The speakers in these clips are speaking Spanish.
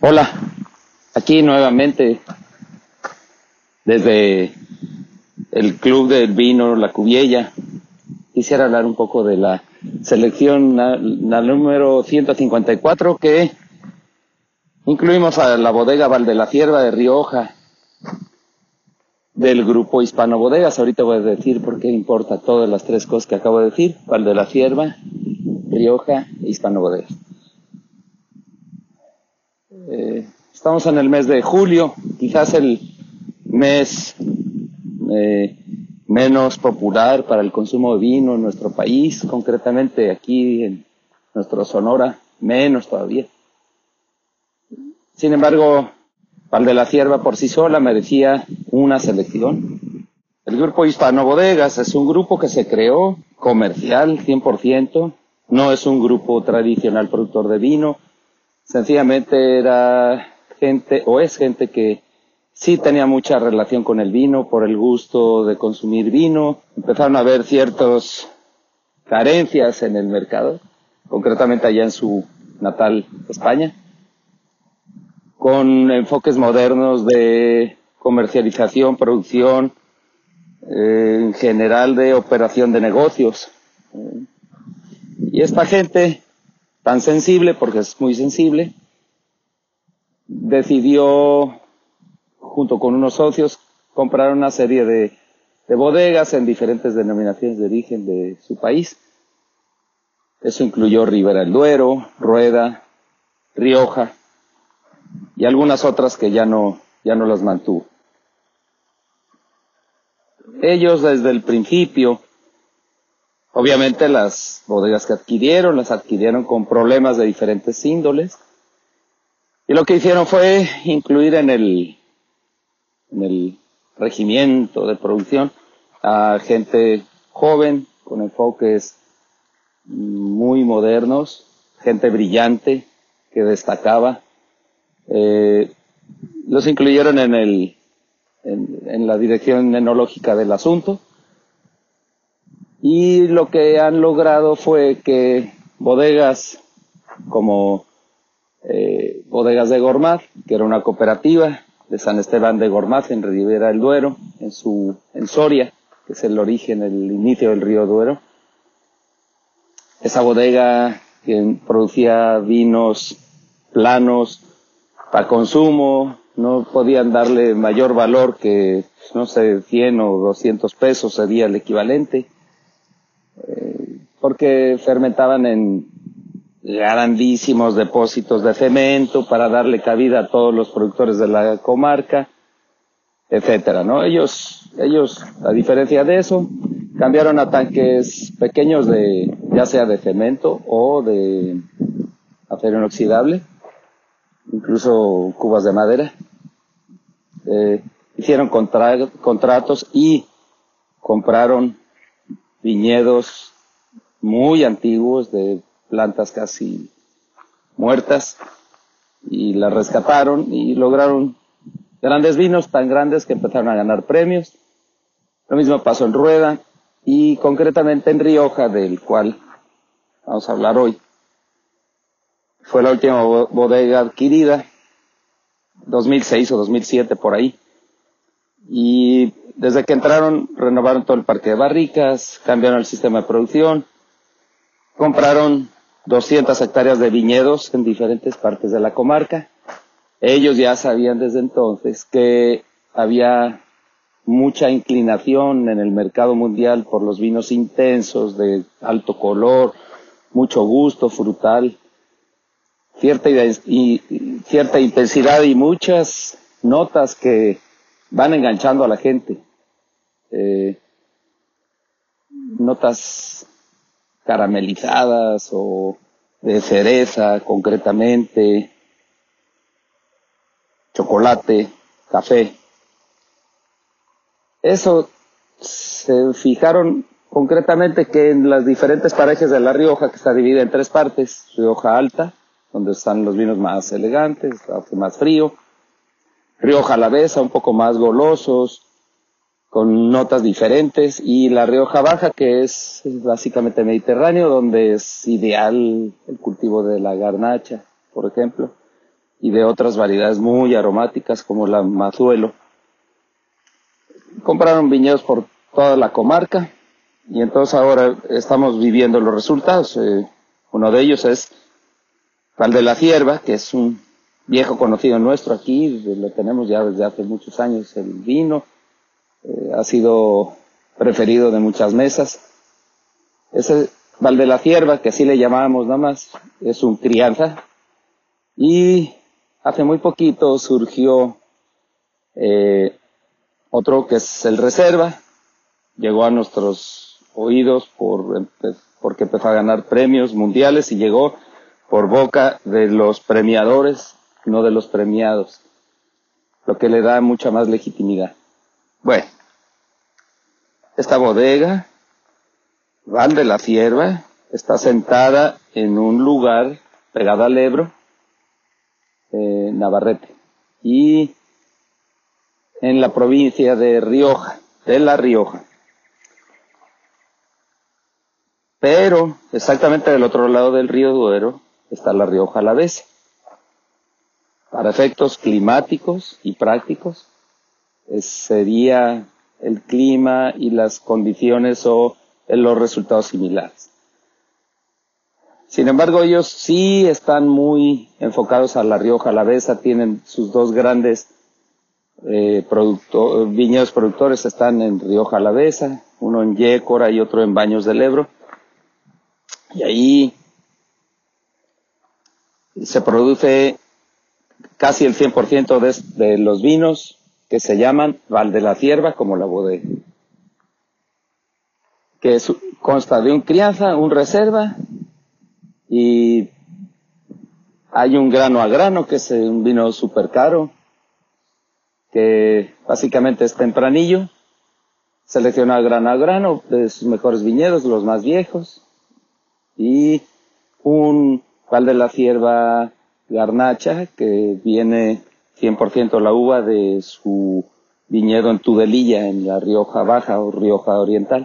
Hola, aquí nuevamente desde el Club del Vino La Cuviella. Quisiera hablar un poco de la selección, la número 154, que incluimos a la bodega Val de la Cierva de Rioja, del grupo Hispano Bodegas. Ahorita voy a decir por qué importa todas las tres cosas que acabo de decir: Val de la Cierva, Rioja e Hispano Bodegas. Estamos en el mes de julio, quizás el mes menos popular para el consumo de vino en nuestro país, concretamente aquí en nuestro Sonora, menos todavía. Sin embargo, Val de la Cierva por sí sola merecía una selección. El grupo Hispano Bodegas es un grupo que se creó comercial 100%, no es un grupo tradicional productor de vino, sencillamente era gente, o es gente que sí tenía mucha relación con el vino, por el gusto de consumir vino. Empezaron a haber ciertas carencias en el mercado, concretamente allá en su natal España, con enfoques modernos de comercialización, producción, en general de operación de negocios. Y esta gente, tan sensible, porque es muy sensible, decidió, junto con unos socios, comprar una serie de bodegas en diferentes denominaciones de origen de su país. Eso incluyó Ribera del Duero, Rueda, Rioja y algunas otras que ya no las mantuvo. Ellos desde el principio, obviamente las bodegas que las adquirieron con problemas de diferentes índoles, y lo que hicieron fue incluir en el regimiento de producción a gente joven, con enfoques muy modernos, gente brillante que destacaba. Los incluyeron en la dirección enológica del asunto, y lo que han logrado fue que bodegas como Bodegas de Gormaz, que era una cooperativa de San Esteban de Gormaz en Ribera del Duero, en Soria, que es el origen, el inicio del río Duero. Esa bodega que producía vinos planos para consumo, no podían darle mayor valor que, no sé, 100 o 200 pesos sería el equivalente, porque fermentaban en grandísimos depósitos de cemento para darle cabida a todos los productores de la comarca, etcétera, ¿no? Ellos, a diferencia de eso, cambiaron a tanques pequeños ya sea de cemento o de acero inoxidable, incluso cubas de madera. Hicieron contratos y compraron viñedos muy antiguos de plantas casi muertas, y las rescataron y lograron grandes vinos, tan grandes que empezaron a ganar premios. Lo mismo pasó en Rueda y concretamente en Rioja, del cual vamos a hablar hoy. Fue la última bodega adquirida, 2006 o 2007 por ahí, y desde que entraron renovaron todo el parque de barricas, cambiaron el sistema de producción, compraron 200 hectáreas de viñedos en diferentes partes de la comarca. Ellos ya sabían desde entonces que había mucha inclinación en el mercado mundial por los vinos intensos, de alto color, mucho gusto frutal, cierta intensidad y muchas notas que van enganchando a la gente. Notas caramelizadas o de cereza, concretamente, chocolate, café. Eso se fijaron concretamente que en las diferentes parajes de La Rioja, que está dividida en tres partes: Rioja Alta, donde están los vinos más elegantes, hace más frío; Rioja Alavesa, un poco más golosos, con notas diferentes; y la Rioja Baja, que es básicamente mediterráneo, donde es ideal el cultivo de la garnacha, por ejemplo, y de otras variedades muy aromáticas como la Mazuelo. Compraron viñedos por toda la comarca y entonces ahora estamos viviendo los resultados. Uno de ellos es Val de la Cierva, que es un viejo conocido nuestro aquí, lo tenemos ya desde hace muchos años el vino, ha sido preferido de muchas mesas. Ese Val de la Cierva, que así le llamábamos nada más, es un crianza, y hace muy poquito surgió otro que es el Reserva. Llegó a nuestros oídos porque empezó a ganar premios mundiales y llegó por boca de los premiadores, no de los premiados, lo que le da mucha más legitimidad. Bueno, esta bodega, Val de la Cierva, está sentada en un lugar pegado al Ebro, Navarrete, y en la provincia de Rioja, de La Rioja. Pero exactamente del otro lado del río Duero está La Rioja Alavesa. Para efectos climáticos y prácticos, sería el clima y las condiciones o los resultados similares. Sin embargo, ellos sí están muy enfocados a La Rioja Alavesa, tienen sus dos grandes viñedos productores, están en Rioja Alavesa, uno en Yécora y otro en Baños del Ebro, y ahí se produce casi el 100% de los vinos que se llaman Val de la Cierva, como la bodega, que consta de un crianza, un reserva, y hay un grano a grano, que es un vino súper caro, que básicamente es tempranillo, selecciona grano a grano de sus mejores viñedos, los más viejos, y un Val de la Cierva Garnacha, que viene 100% la uva de su viñedo en Tudelilla, en la Rioja Baja o Rioja Oriental.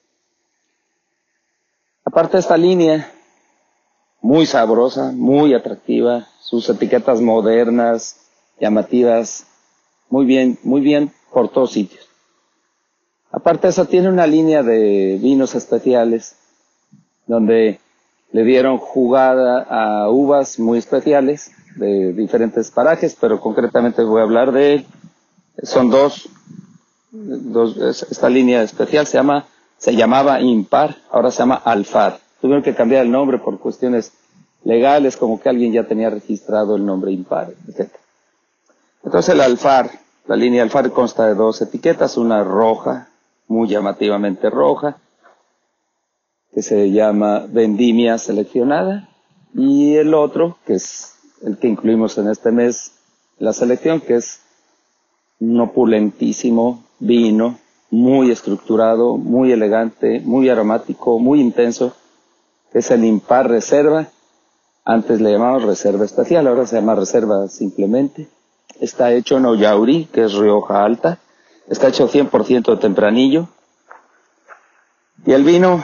Aparte de esta línea, muy sabrosa, muy atractiva, sus etiquetas modernas, llamativas, muy bien por todos sitios. Aparte de eso, tiene una línea de vinos especiales, donde le dieron jugada a uvas muy especiales de diferentes parajes, pero concretamente voy a hablar de, son dos, esta línea especial se llamaba Impar, ahora se llama Alfar. Tuvieron que cambiar el nombre por cuestiones legales, como que alguien ya tenía registrado el nombre Impar, etc. Entonces el Alfar, la línea Alfar consta de dos etiquetas, una roja, muy llamativamente roja, que se llama Vendimia Seleccionada, y el otro, que es el que incluimos en este mes, la selección, que es un opulentísimo vino, muy estructurado, muy elegante, muy aromático, muy intenso, que es el Impar Reserva. Antes le llamamos Reserva Especial, ahora se llama Reserva simplemente. Está hecho en Ollauri, que es Rioja Alta. Está hecho 100% de tempranillo. Y el vino,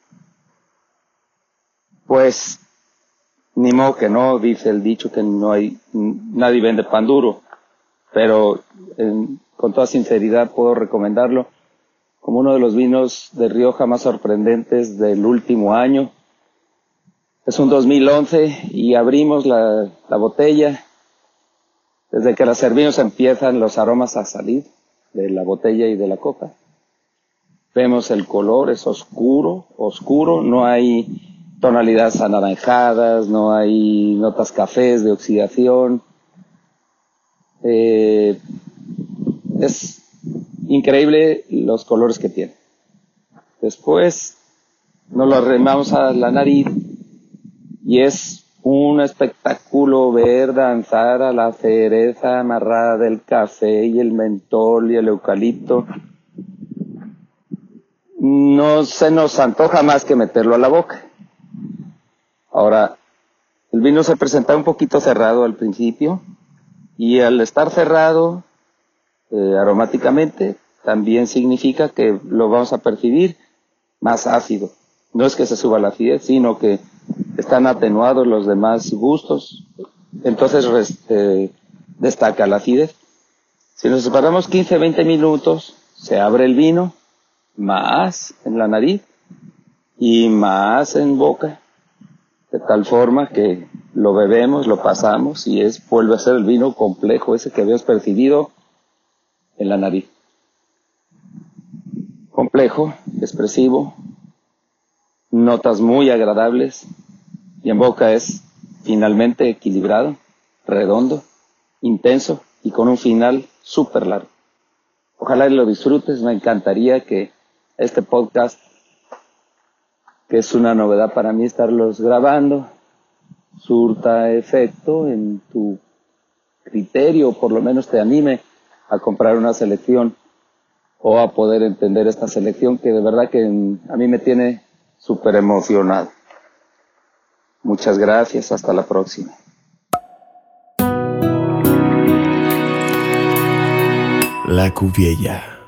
pues, ni modo que no, dice el dicho que nadie vende pan duro. Pero con toda sinceridad puedo recomendarlo como uno de los vinos de Rioja más sorprendentes del último año. Es un 2011 y abrimos la botella. Desde que la servimos empiezan los aromas a salir de la botella y de la copa. Vemos el color, es oscuro, no hay tonalidades anaranjadas, no hay notas cafés de oxidación. Es increíble los colores que tiene. Después nos lo arrimamos a la nariz y es un espectáculo ver danzar a la cereza amarrada del café y el mentol y el eucalipto. No se nos antoja más que meterlo a la boca. Ahora, el vino se presenta un poquito cerrado al principio, y al estar cerrado aromáticamente, también significa que lo vamos a percibir más ácido. No es que se suba la acidez, sino que están atenuados los demás gustos entonces destaca la acidez. Si nos separamos 15, 20 minutos, se abre el vino, más en la nariz y más en boca, de tal forma que lo bebemos, lo pasamos y vuelve a ser el vino complejo, ese que habíamos percibido en la nariz. Complejo, expresivo, notas muy agradables y en boca es finalmente equilibrado, redondo, intenso y con un final súper largo. Ojalá lo disfrutes, me encantaría que este podcast, que es una novedad para mí estarlos grabando, surta efecto en tu criterio, por lo menos te anime a comprar una selección o a poder entender esta selección que de verdad que a mí me tiene súper emocionado. Muchas gracias, hasta la próxima. La Cuviella.